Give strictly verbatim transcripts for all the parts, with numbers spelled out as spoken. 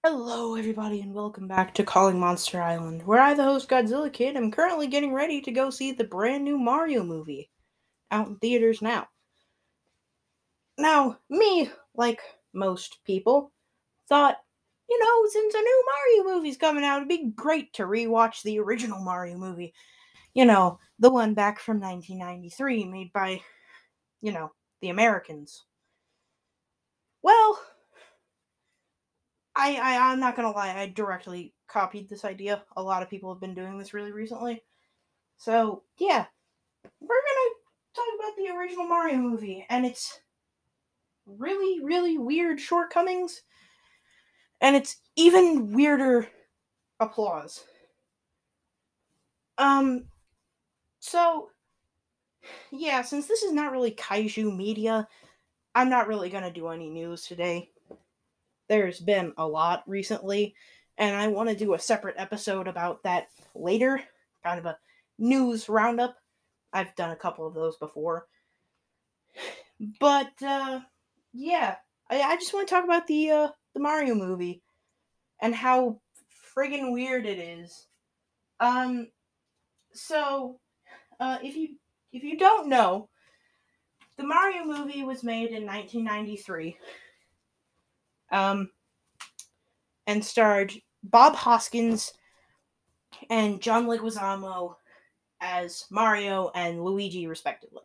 Hello, everybody, and welcome back to Calling Monster Island, where I, the host Godzilla Kid, am currently getting ready to go see the brand new Mario movie out in theaters now. Now, me, like most people, thought, you know, since a new Mario movie's coming out, it'd be great to rewatch the original Mario movie. You know, the one back from nineteen ninety-three, made by, you know, the Americans. Well, I, I I'm not gonna lie, I directly copied this idea. A lot of people have been doing this really recently. So, yeah, we're gonna talk about the original Mario movie and its really, really weird shortcomings and its even weirder applause. Um, so, yeah, since this is not really kaiju media, I'm not really gonna do any news today. There's been a lot recently, and I want to do a separate episode about that later, kind of a news roundup. I've done a couple of those before. But uh yeah, I, I just want to talk about the uh the Mario movie and how friggin' weird it is. Um so uh if you if you don't know, the Mario movie was made in nineteen ninety-three. Um and starred Bob Hoskins and John Leguizamo as Mario and Luigi respectively.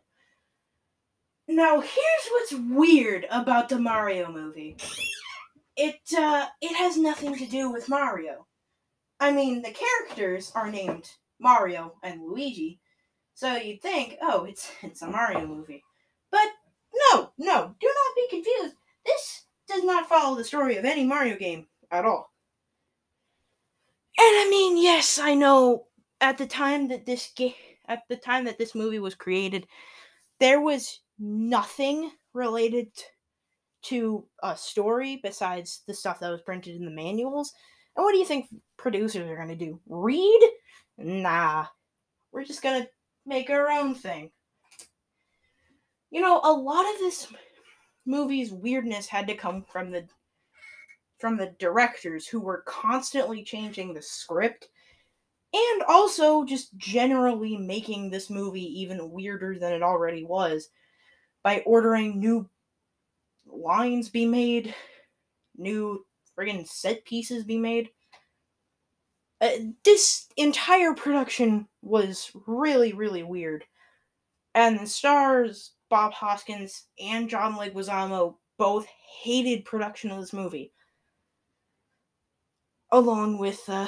Now, here's what's weird about the Mario movie. It uh it has nothing to do with Mario. I mean, the characters are named Mario and Luigi, so you'd think, oh, it's it's a Mario movie. But no, no, do not be confused. This does not follow the story of any Mario game at all. And I mean, yes, I know at the time that this game at the time that this movie was created, there was nothing related to a story besides the stuff that was printed in the manuals. And what do you think producers are going to do? Read? Nah. We're just going to make our own thing. You know, a lot of this movie's weirdness had to come from the from the directors who were constantly changing the script and also just generally making this movie even weirder than it already was by ordering new lines be made, new friggin' set pieces be made. Uh, this entire production was really, really weird. And the stars, Bob Hoskins and John Leguizamo, both hated production of this movie. Along with uh,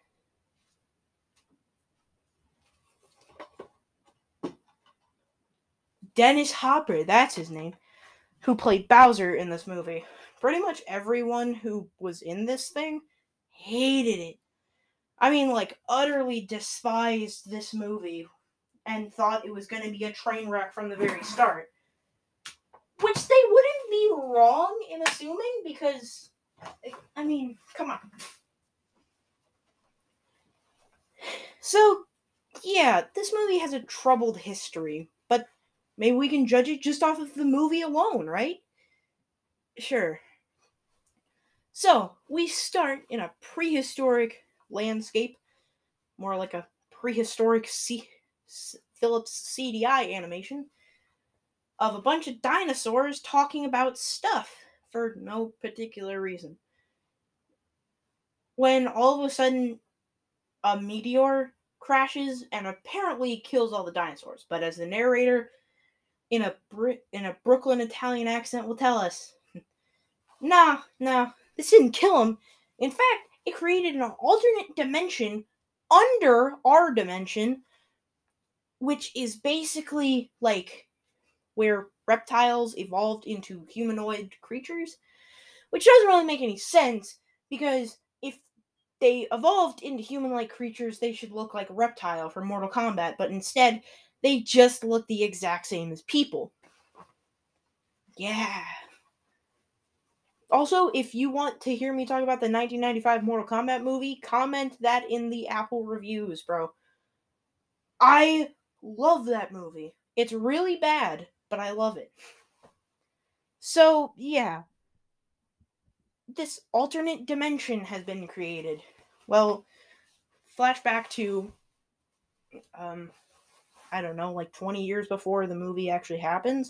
Dennis Hopper, that's his name, who played Bowser in this movie. Pretty much everyone who was in this thing hated it. I mean, like, utterly despised this movie and thought it was going to be a train wreck from the very start. Which they wouldn't be wrong in assuming because, I mean, come on. So, yeah, this movie has a troubled history, but maybe we can judge it just off of the movie alone, right? Sure. So, we start in a prehistoric landscape, more like a prehistoric C- Philips C D I animation, of a bunch of dinosaurs talking about stuff for no particular reason. When all of a sudden a meteor crashes and apparently kills all the dinosaurs, but as the narrator in a Brit- in a Brooklyn Italian accent will tell us, nah, nah, this didn't kill him. In fact, it created an alternate dimension under our dimension, which is basically like where reptiles evolved into humanoid creatures, which doesn't really make any sense because if they evolved into human-like creatures, they should look like a reptile from Mortal Kombat, but instead, they just look the exact same as people. Yeah. Also, if you want to hear me talk about the nineteen ninety-five Mortal Kombat movie, comment that in the Apple reviews, bro. I love that movie. It's really bad, but I love it. So, yeah. this alternate dimension has been created. Well, flashback to, um, I don't know, like twenty years before the movie actually happens.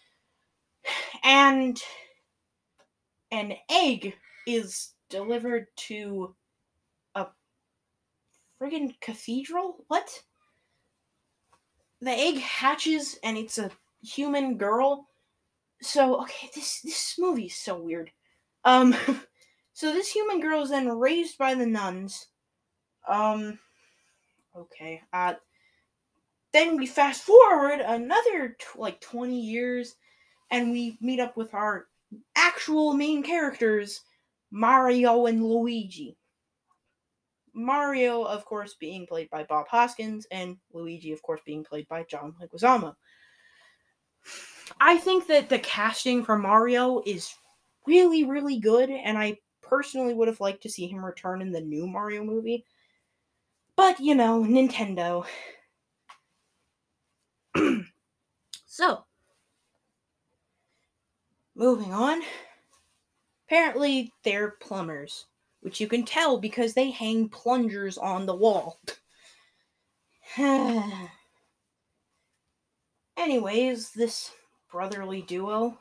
And an egg is delivered to a friggin' cathedral? What? The egg hatches and it's a human girl. So, okay, this this movie is so weird. Um so this human girl is then raised by the nuns. Um okay. Uh then we fast forward another t- like twenty years and we meet up with our actual main characters, Mario and Luigi. Mario, of course, being played by Bob Hoskins, and Luigi, of course, being played by John Leguizamo. I think that the casting for Mario is really, really good, and I personally would have liked to see him return in the new Mario movie. But, you know, Nintendo. So, moving on. Apparently, they're plumbers, which you can tell because they hang plungers on the wall. Anyways, this brotherly duo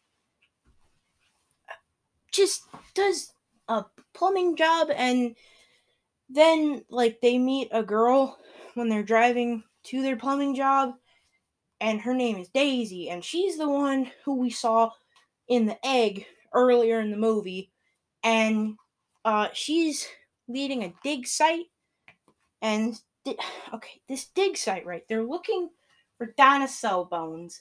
just does a plumbing job, and then like they meet a girl when they're driving to their plumbing job, and her name is Daisy, and she's the one who we saw in the egg earlier in the movie, and uh she's leading a dig site. And okay, this dig site, right, they're looking for dinosaur bones,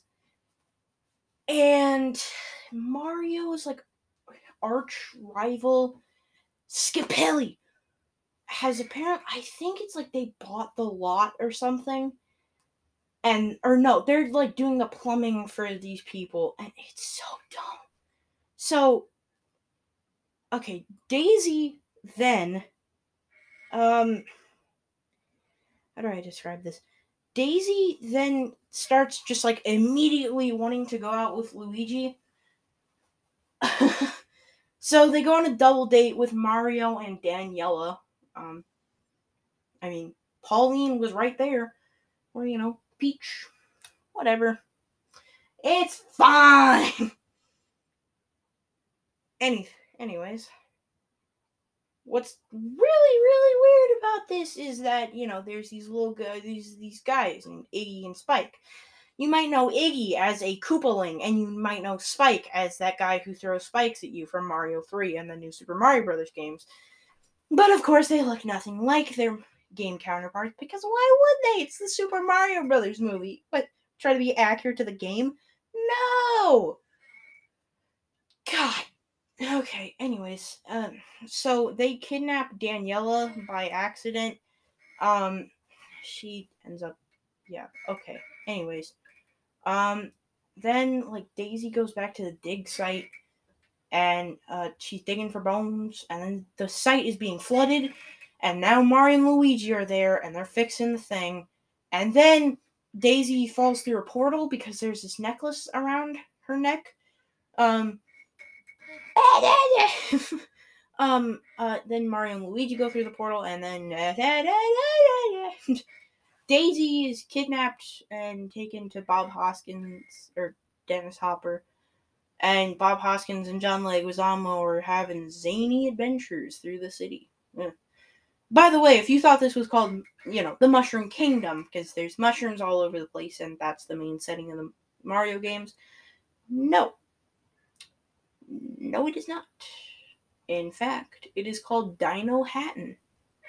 and Mario's like arch rival Skipelli has apparent I think it's like they bought the lot or something. And or no, they're like doing the plumbing for these people, and it's so dumb. So okay, Daisy then um how do I describe this? Daisy then starts just like immediately wanting to go out with Luigi. So they go on a double date with Mario and Daniela. Um I mean, Pauline was right there. Or, you know, Peach. Whatever. It's fine. Any, anyways, what's really, really weird about this is that you know there's these little guys, these these guys, named Iggy and Spike. You might know Iggy as a Koopaling, and you might know Spike as that guy who throws spikes at you from Mario three and the new Super Mario Brothers games. But of course, they look nothing like their game counterparts because why would they? It's the Super Mario Brothers movie. But try to be accurate to the game? No. God. Okay, anyways, um, so they kidnap Daniela by accident. Um, she ends up, yeah, okay. Anyways, um, then, like, Daisy goes back to the dig site, and, uh, she's digging for bones, and then the site is being flooded, and now Mario and Luigi are there, and they're fixing the thing, and then Daisy falls through a portal because there's this necklace around her neck. Um, um, uh, then Mario and Luigi go through the portal, and then Daisy is kidnapped and taken to Bob Hoskins or Dennis Hopper, and Bob Hoskins and John Leguizamo are having zany adventures through the city. Yeah. By the way, if you thought this was called, you know, the Mushroom Kingdom, because there's mushrooms all over the place, and that's the main setting of the Mario games, no. No, it is not. In fact, it is called Dino Hatton.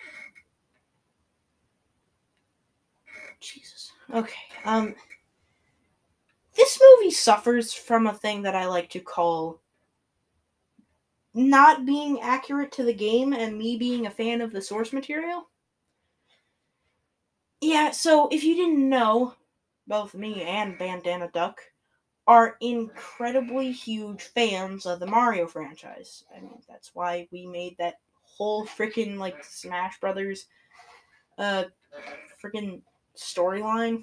Jesus. Okay. Um this movie suffers from a thing that I like to call not being accurate to the game and me being a fan of the source material. Yeah, so if you didn't know, both me and Bandana Duck are incredibly huge fans of the Mario franchise. I mean, that's why we made that whole freaking like Smash Brothers uh freaking storyline.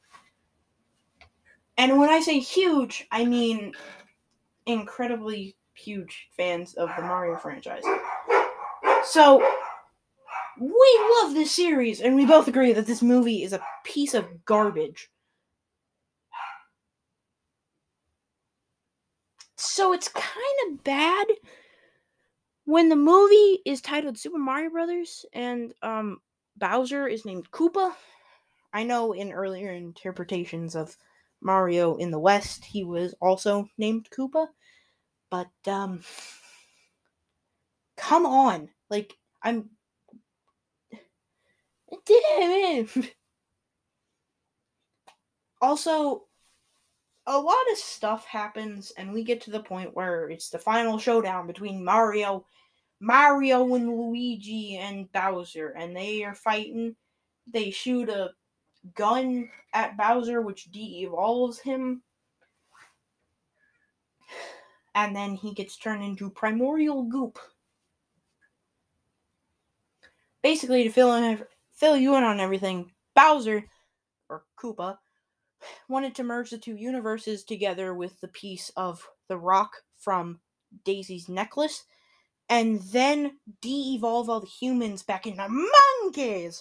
And when I say huge, I mean incredibly huge fans of the Mario franchise. So, we love this series, and we both agree that this movie is a piece of garbage. So, it's kind of bad when the movie is titled Super Mario Brothers and um, Bowser is named Koopa. I know in earlier interpretations of Mario in the West, he was also named Koopa, but um, come on, like I'm. Also, a lot of stuff happens, and we get to the point where it's the final showdown between Mario, Mario and Luigi and Bowser, and they are fighting. They shoot a gun at Bowser, which de-evolves him, and then he gets turned into primordial goop. Basically, to fill in, fill you in on everything, Bowser, or Koopa, wanted to merge the two universes together with the piece of the rock from Daisy's necklace, and then de-evolve all the humans back into monkeys.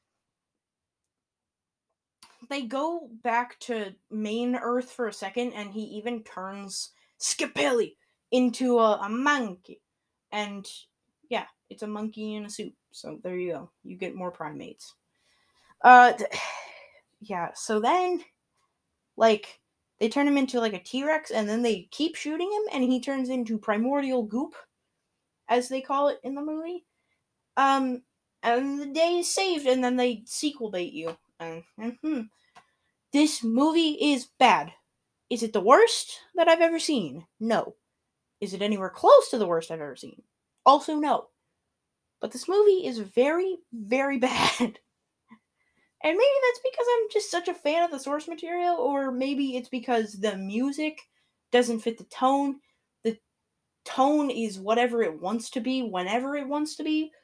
They go back to main Earth for a second, and he even turns Skipelli into a, a monkey. And yeah, it's a monkey in a suit. So there you go. You get more primates. Uh, th- yeah. So then, like, they turn him into like a T-Rex, and then they keep shooting him, and he turns into primordial goop, as they call it in the movie. Um, and the day is saved, and then they sequel bait you. And mm-hmm. This movie is bad. Is it the worst that I've ever seen? No. Is it anywhere close to the worst I've ever seen? Also, no. But this movie is very, very bad. And maybe that's because I'm just such a fan of the source material, or maybe it's because the music doesn't fit the tone. The tone is whatever it wants to be, whenever it wants to be.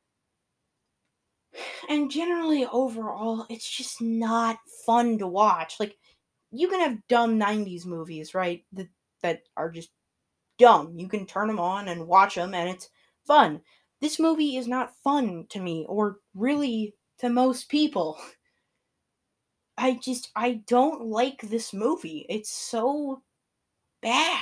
And generally, overall, it's just not fun to watch. Like, you can have dumb nineties movies, right? That, that are just dumb. You can turn them on and watch them, and it's fun. This movie is not fun to me, or really to most people. I just, I don't like this movie. It's so bad.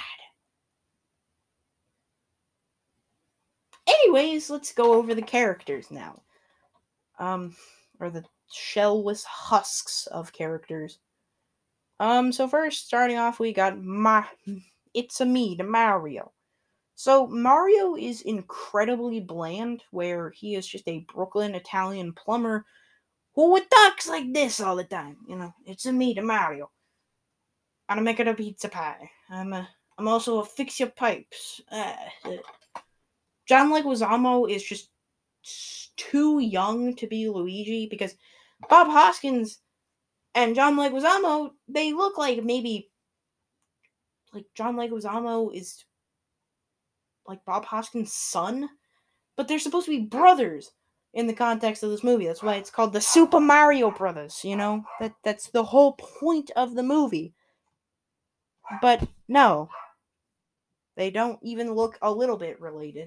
Anyways, let's go over the characters now. Um, or the shellless husks of characters. Um, so first, starting off, we got Ma- It's a Me, the Mario. So Mario is incredibly bland, where he is just a Brooklyn Italian plumber who talks like this all the time. You know, it's a me, the Mario. I'm making a pizza pie. I'm a, I'm also a fix your pipes. Uh, uh. John Leguizamo is just too young to be Luigi, because Bob Hoskins and John Leguizamo, they look like maybe like John Leguizamo is like Bob Hoskins' son, but they're supposed to be brothers in the context of this movie. That's why it's called the Super Mario Brothers, you know? That that's the whole point of the movie. But no. They don't even look a little bit related.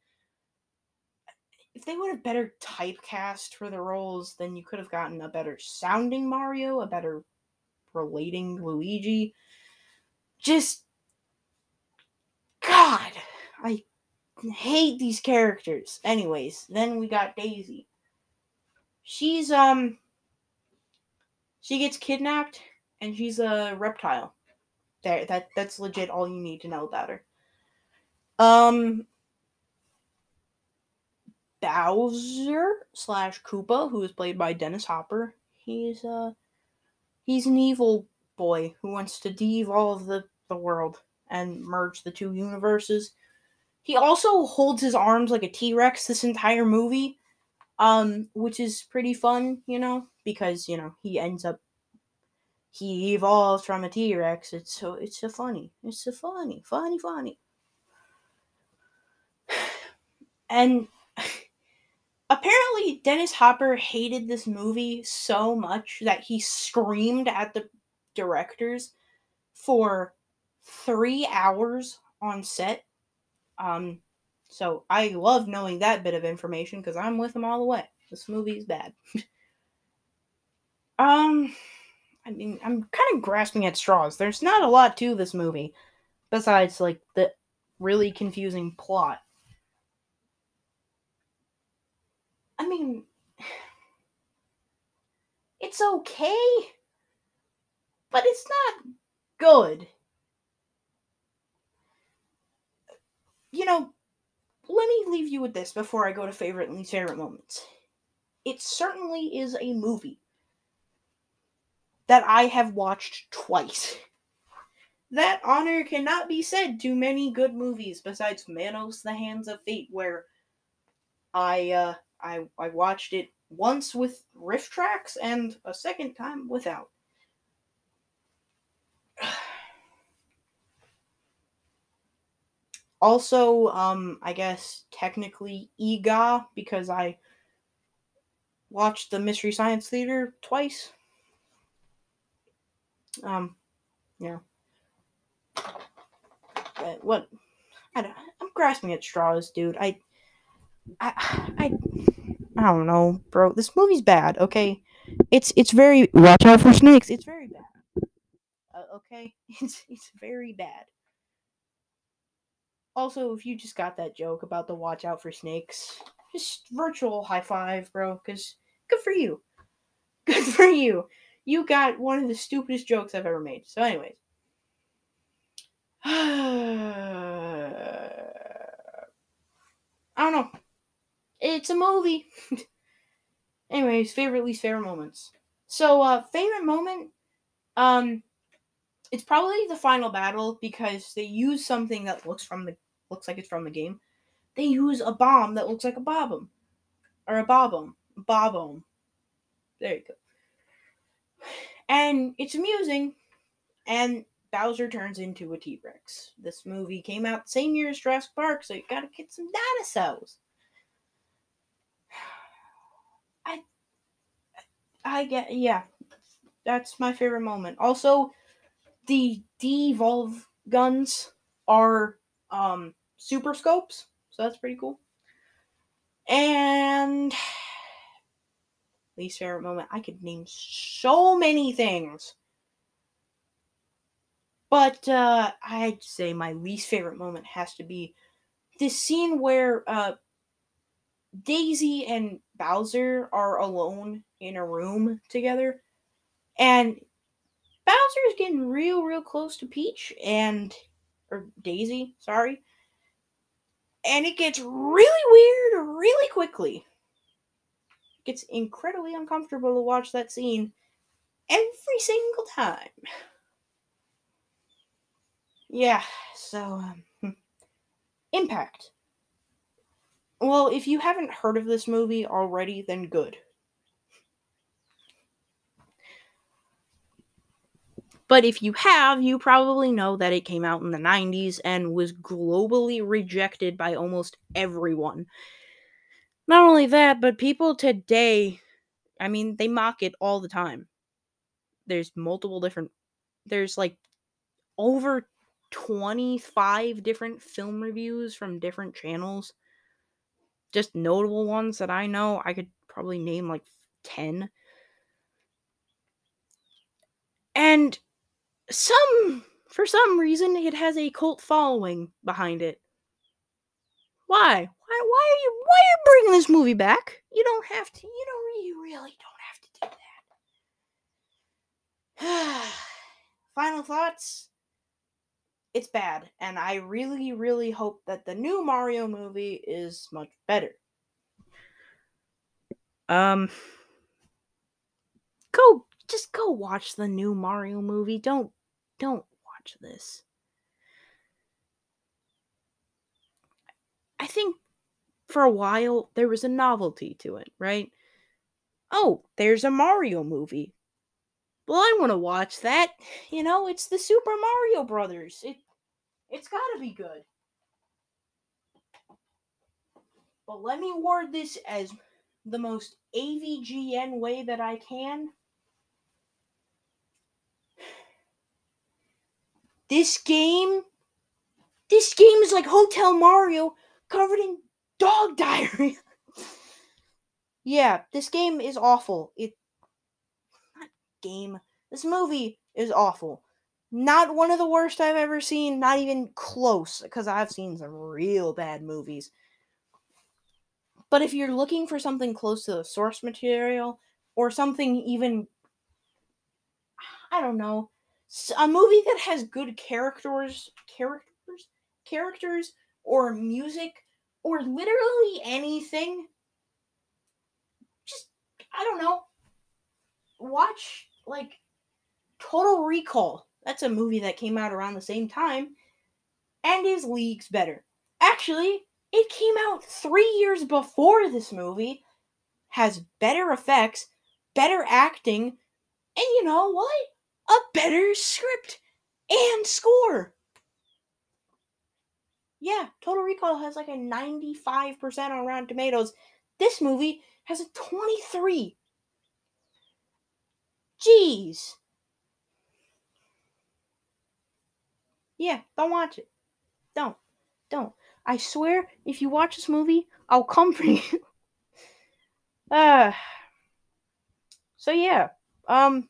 If they would have better typecast for the roles, then you could have gotten a better sounding Mario, a better relating Luigi. Just God, I hate these characters. Anyways, then we got Daisy. She's um she gets kidnapped, and she's a reptile. There, that that's legit all you need to know about her. Um, Bowser slash Koopa, who is played by Dennis Hopper. He's uh he's an evil boy who wants to de-evolve the the world and merge the two universes. He also holds his arms like a T-Rex this entire movie, um, which is pretty fun, you know, because you know he ends up he evolves from a T-Rex. It's so it's so funny. It's so funny, funny, funny. And apparently Dennis Hopper hated this movie so much that he screamed at the directors for three hours on set. Um, so I love knowing that bit of information because I'm with them all the way. This movie is bad. um, I mean, I'm kind of grasping at straws. There's not a lot to this movie besides like the really confusing plot. I mean, it's okay, but it's not good. You know, let me leave you with this before I go to favorite and least favorite moments. It certainly is a movie that I have watched twice. That honor cannot be said to many good movies besides Manos: The Hands of Fate, where I uh I I watched it once with riff tracks and a second time without. Also, um, I guess technically E G A because I watched the Mystery Science Theater twice. Um, yeah. But what? I don't, I'm grasping at straws, dude. I, I, I, I don't know, bro. This movie's bad. Okay, it's it's very watch out for snakes. It's very bad. Uh, okay, it's it's very bad. Also, if you just got that joke about the watch out for snakes, just virtual high five, bro. Cause good for you. Good for you. You got one of the stupidest jokes I've ever made. So, anyways. I don't know. It's a movie. Anyways, favorite, least favorite moments. So, uh, favorite moment, um, it's probably the final battle because they use something that looks from the looks like it's from the game. They use a bomb that looks like a bomb or a bob-omb, bob-omb. There you go. And it's amusing. And Bowser turns into a T-Rex. This movie came out the same year as Jurassic Park, so you gotta get some dinosaurs. I, I get, yeah, that's my favorite moment. Also, the devolve guns are um super scopes, so that's pretty cool. And least favorite moment, I could name so many things. But uh I'd say my least favorite moment has to be this scene where uh Daisy and Bowser are alone in a room together, and Bowser is getting real, real close to Peach and or Daisy, sorry, and it gets really weird really quickly. It gets incredibly uncomfortable to watch that scene every single time. Yeah, so um, Impact. Well, if you haven't heard of this movie already, then good. But if you have, you probably know that it came out in the nineties and was globally rejected by almost everyone. Not only that, but people today, I mean, they mock it all the time. There's multiple different, there's like over twenty-five different film reviews from different channels. Just notable ones that I know, I could probably name like ten. And some, for some reason, it has a cult following behind it. Why? Why? Why are you? Why are you bringing this movie back? You don't have to. You don't. You really don't have to do that. Final thoughts. It's bad, and I really, really hope that the new Mario movie is much better. Um, go just go watch the new Mario movie. Don't don't watch this. I think for a while there was a novelty to it, right? Oh, there's a Mario movie. Well, I want to watch that. You know, it's the Super Mario Brothers. It it's got to be good. But let me word this as the most A V G N way that I can. This game This game is like Hotel Mario covered in dog diarrhea. Yeah, this game is awful. It not game. This movie is awful. Not one of the worst I've ever seen, not even close, because I've seen some real bad movies. But if you're looking for something close to the source material, or something even, I don't know, a movie that has good characters, characters, characters, or music, or literally anything, just, I don't know, watch, like, Total Recall. That's a movie that came out around the same time, and is leagues better. Actually, it came out three years before this movie, has better effects, better acting, and you know what? A better script and score. Yeah, Total Recall has like a ninety-five percent on Rotten Tomatoes. This movie has a twenty-three. Jeez. Yeah, don't watch it. Don't. Don't. I swear, if you watch this movie, I'll come for you. Uh, so yeah. Um,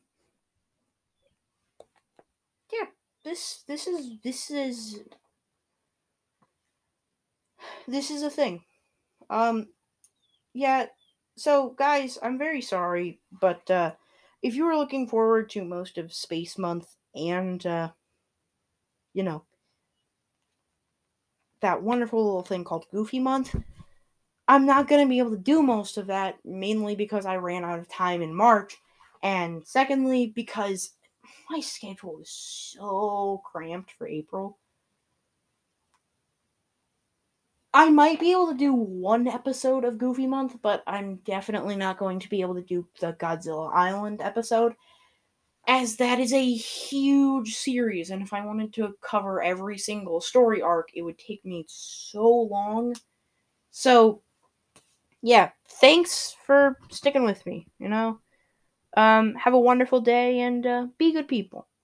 yeah, this this is this is this is a thing. Um, yeah. So guys, I'm very sorry, but uh, if you were looking forward to most of Space Month and uh, you know that wonderful little thing called Goofy Month, I'm not gonna be able to do most of that, mainly because I ran out of time in March, and secondly because my schedule is so cramped for April. I might be able to do one episode of Goofy Month, but I'm definitely not going to be able to do the Godzilla Island episode, as that is a huge series, and if I wanted to cover every single story arc, it would take me so long. So, yeah, thanks for sticking with me, you know? Um, have a wonderful day, and uh, be good people.